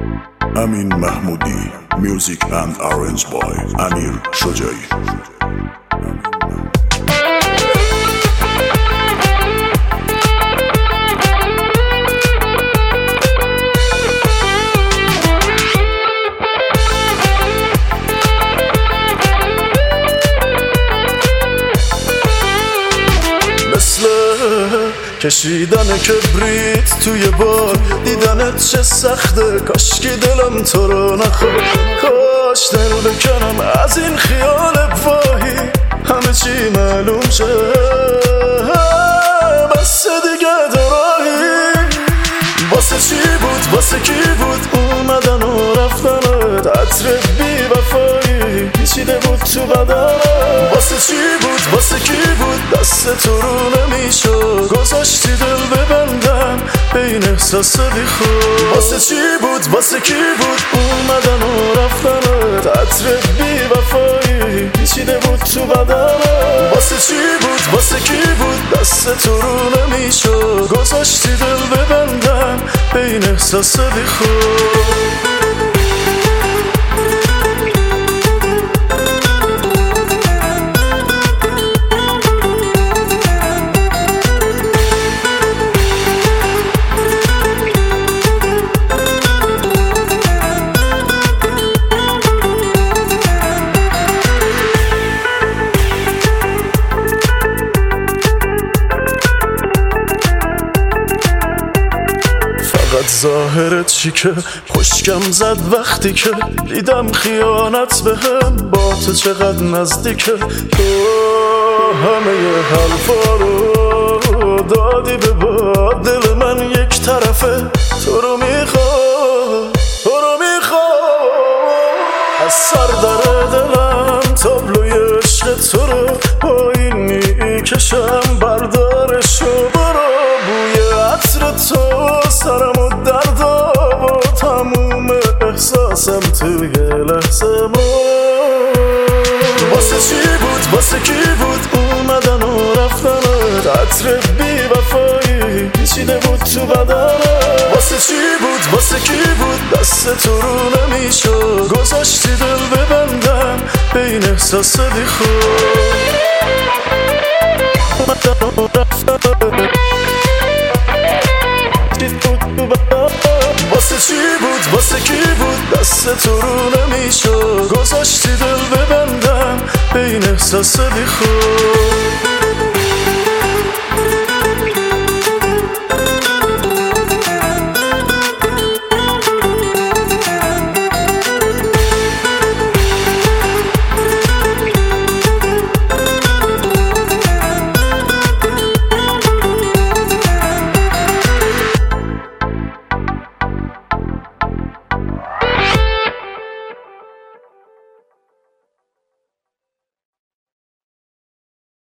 امین محمودی. Music and Arranged by امیر شجاعی. مثل کشیدن کبریت توی بار، دیدنت چه سخته، کاشکی دلم تو رو نخواد. کاش دل بکنم از این خیال واهی، همه چی معلوم شه، بس دیگه دراهی. واسه چی بود، واسه کی بود اومدن و رفتنت، عطر بی وفایی پیچیده بود تو بدنت. واسه چی بود، واسه کی بود دست تو رو نمیشد، گذاشتی دل ببندم به این احساس بی خود. واسه چی بود، واسه کی بود اومدن و رفتنت، عطر بی وفایی پیچیده بود تو بدنت. واسه چی بود، واسه کی بود دست تو رو نمیشد، گذاشتی دل ببندم به این احساس بی خود. ظاهرت چیکه، خشکم زد وقتی که دیدم خیانت بهم با تو چقدر نزدیکه. تو همه حرفا رو دادی به باد، دل من یک طرفه تو رو میخواد، تو رو میخواد. از سر در دلم تابلوی عشق تو رو با این میکشم، بردارشو برو. بوی عطر تو سرمو درد و تموم احساسم توی لحظه مرد. واسه چی بود، واسه کی بود اومدن و رفتنت، عطر بی وفایی پیچیده بود تو بدنت. واسه چی بود، واسه کی بود دست تو رو نمیشد، گذاشتی دل ببندم به این احساس بی خود. اومدن و رفتنت، واسه چی بود، واسه کی بود دست تو رو نمیشد، گذاشتی دل ببندم به این احساس بی خود.